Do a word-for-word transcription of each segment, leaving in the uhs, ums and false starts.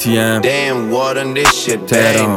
تی ام تهران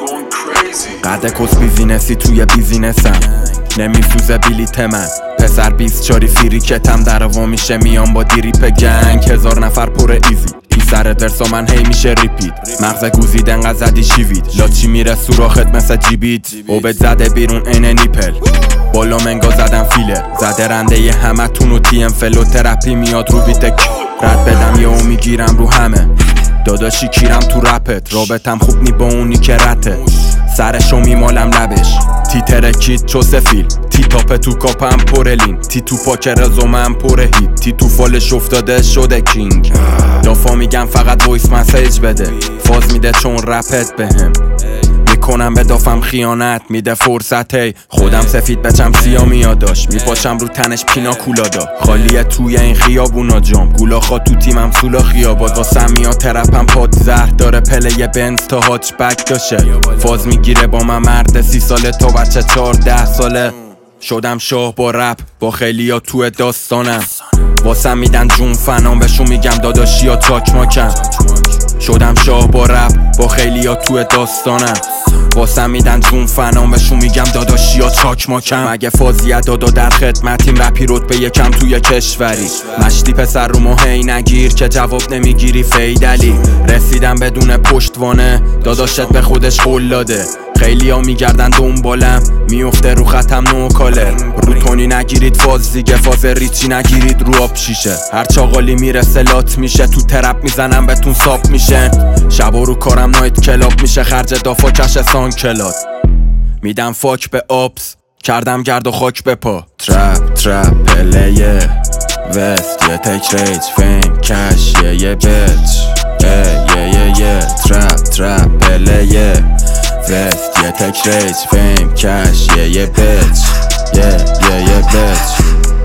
قد کس بیزینسی توی بیزینسم نمیسوزه بلیت من پسر بیست چاری فیریکتم در وا میشه میام با دیریپ گنگ هزار نفر پر ایزی این سر درسا من هی میشه ریپیت مغز گوزید انقدر زدی شیوید لاچی میره سوراخت مثل جیبیت او به زده بیرون این نیپل بالا منگا زدم فیلر زده رنده ی همه تون و تی ام فلو ترپی میاد رو بیتک رد بدم یه او میگیرم رو همه داداشی کیرم تو رپت رابطم خوب نی با اونی که رته سرشو میمالم لبش تی ترکید چو سفیل تی تاپ تو کاپم پرلین تی تو پاک رزومم پر هیت تی تو فالش افتاده شده کینگ لافا میگم فقط وایس مسیج بده فاز میده چون رپت بهم میکنم به دافم خیانت میده فرصت هی خودم سفید بچم سیا میاداش میپاشم رو تنش پینا کولادا خالیه توی این خیابونا جام گولاخا تو تیمم سولا خیاباد واسم میاد ترپم پاد زهر داره پله بنز تا هاچ بک داشه فاز میگیره با من مرد سی ساله تا بچه چارده ساله شدم شاه با رپ با خیلیا تو داستانم واسم میدن جون فنام بهشون میگم داداشیا چاک ماکم شدم شاه با رپ با خیلیا تو داستانم واسم میدن جون فنام بهشون میگم داداشیا چاک ماکم اگه فازیه دادا در خدمتیم رپی رتبه یکم توی کشوری مشتی پسر رو مهی نگیر که جواب نمیگیری فیدلی رسیدم بدون پشتوانه داداشت به خودش قول داده خیلی ها میگردن دنبالم میفته رو خطم نو کالر رو تونی نگیرید فاز دیگه فاز ریچی نگیرید رو آب شیشه هر چاقالی میرسه لات میشه تو ترپ میزنم بهتون ساب میشه شبا رو کارم نایت کلاب میشه خرج دافا کش سان کلاد میدم فاک به آبس کردم گرد و خاک به پا ترپ ترپ پلیه وست یه تک ریج فیم کش یه یه بیچ یه یه یه ترپ ترپ پلیه وست یه تک ریج فیم کش یه یه بیچ یه یه یه بیچ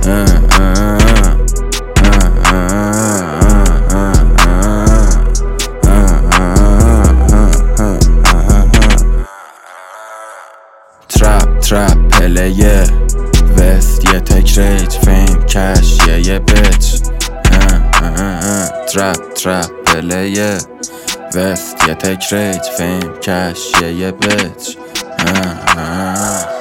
ترپ ترپ پلیه وست یه تک ریج فیم کش یه یه بیچ ترپ ترپ پلیه وست یه تک ریج فیم کش یه یه بیچ